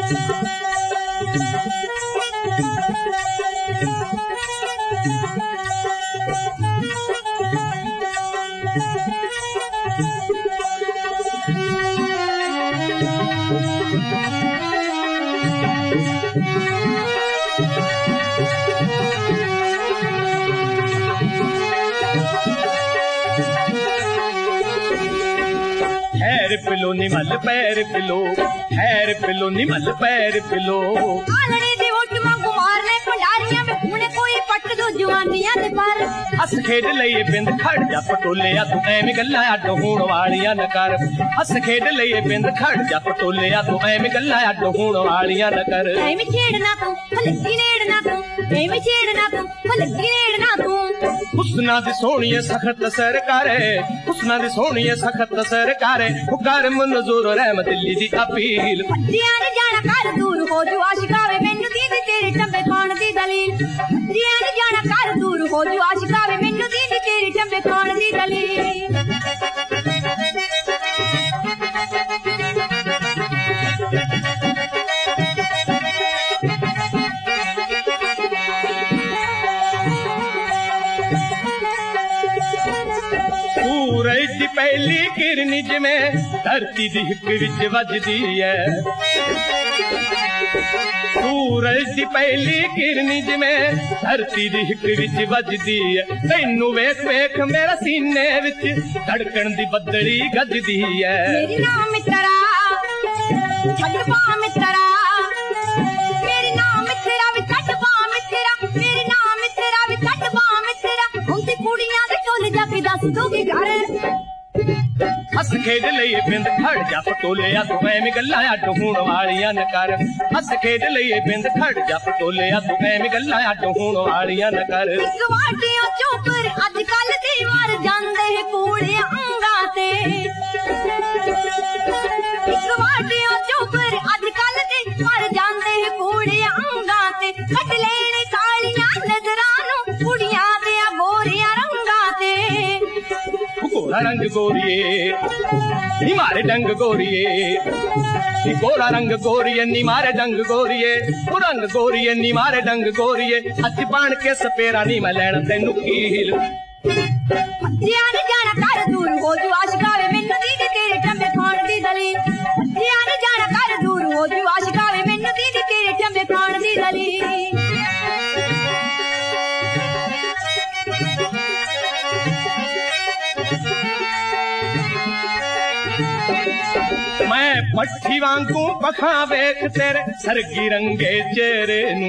Pillow Nimal पैर pillow, हैर pillow Nimal पैर pillow. आलड़े दी ओट मंगू मारने पंडारियां में घूमने कोई पट दो जवानियां दे पर। हस खेड लईए बिंद खड़ जा पटोलिया तू ऐवें गल्लां अड्ड होण वालियां न कर। हस खेड लईए बिंद खड़ जा पटोलिया तू ऐवें गल्लां अड्ड होण वालियां न कर। ऐवें छेड़ना तू लगी नेड़ना तू, ऐवें छेड़ना तू लगी नेड़ना तू। हुस्ना दी सोहणीए सख्त सरकारे, हुस्ना दी सोहणीए सख्त सरकारे। हुकार मंजूर रहमत दिल्ली दी अपील। जियां ने जाना कर दूर हो जो आशिकावे मैनू दीदी तेरे टंबे खान दी दलील। जियां ने जाना कर दूर हो जो आशिकावे मैनू दीदी तेरे टंबे खान दी दलील। सूरज दी पहली किरण जिवें धरती दी हिक विच वजदी है। सूरज दी पहली किरण जिवें धरती दी हिक विच वजदी है। तैनू वेख वेख मेरे सीने विच धड़कन दी बदली गजदी है। मेरी नाम मित्रा छड़ पा मित्रा, मेरी नाम मित्रा भी छड़ पा मित्रा, मेरी नाम मित्रा भी छड़ पा मित्रा। हुण दी कुड़ियां दे चोल जाके दस दोगे घर। हस खेड लईए बिंद खड़ जा पटोलिया तू ऐवें गल्लां अड्ड होण वालियां न कर। हस खेड लईए बिंद खड़ जा पटोलिया तू ऐवें गल्लां अड्ड होण वालियां न कर। इक वाटियों चोपर अज कल दी मर जांदे कूड़े अंगां ते। इक वाटियों चोपर अज कल दी मर जांदे कूड़े अंगां ते। कट लेने कालियां नजरां नूं कुड़ियां दे गोरियां रंगां ते। गोरा रंग गोरिए नी मारे डंग गोरिए, नी गोरा रंग गोरिए नी मारे डंग गोरिए। ओ रंग गोरिए नी मारे डंग गोरिए। अज बन के सपेरा नी मैं लैण तैनू कील। जियां ने जाना कर दूर हो जो आशिकावे मैनू दीदी तेरे टंबे खान दी दलील। जियां ने जाना कर दूर हो जो आशिकावे मैनू दीदी तेरे टंबे खान दी दलील। मैं पट्ठी वांगू पखा वेख तेरे सरगी रंगे चेहरे नू।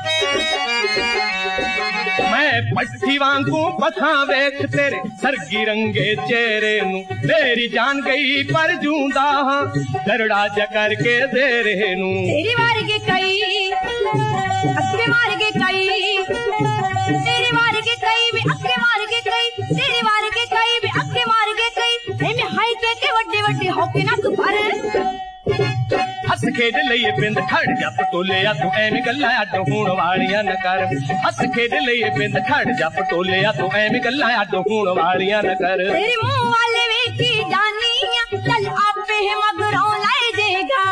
मैं पट्ठी वांगू पखा वेख तेरे सरगी रंगे चेहरे नू। तेरी जान गई पर जूंदा हां गरड़ा जा करके दे रहे नू। तेरी वारगे कई अक्के मारगे कई, तेरी वारगे कई भी अक्के मारगे कई, तेरी वारगे कई भी अक्के मारगे कई। एमे हाई के वड्डे वड्डे होके ना तू भर। हस खेड लईए बिंद खड़ जा पटोलिया तू ऐवें गल्लां अड्ड होण वालियां न कर। हस खेड लईए बिंद खड़ जा पटोलिया तू ऐवें गल्लां अड्ड होण वालियां न कर। तेरे मुंह वाले वेखी जानियां चल आपे मगरों लाई देगा।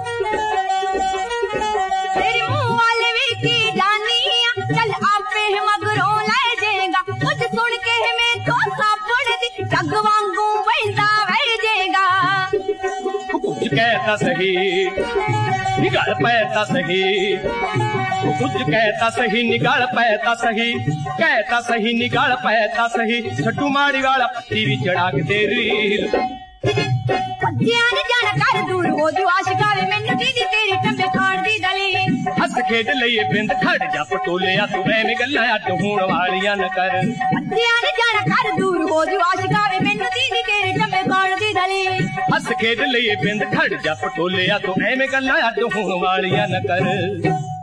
तेरे मुंह वाले वेखी जानियां चल आपे मगरों लाई देगा। कुछ सुन के मैं तो सापड़ दी जग वांगू वैंदा वह देगा। कुछ कहता सही निगाल पैता सही, कुछ कहता सही निगाल पैता सही, कहता सही निगाल पैता सही। छट्टू माड़ी वाला पत्ती भी चढ़ा के दे रील। जियां ने जाना कर दूर हो जो आशिकावे मैनू दीदी तेरे टंबे खान दी दलील। हस खेड लईए बिंद खड़ जा पटोलिया तू ऐवें गल्लां अड्ड होण वालियां न कर। जियां ने जाना कर दूर हो जो आशिकावे मैनू दीदी तेरे टंबे खान दी दलील। हस खेड लईए बिंद खड़ जा पटोलिया तू ऐवें गल्लां अड्ड होण वालियां न कर।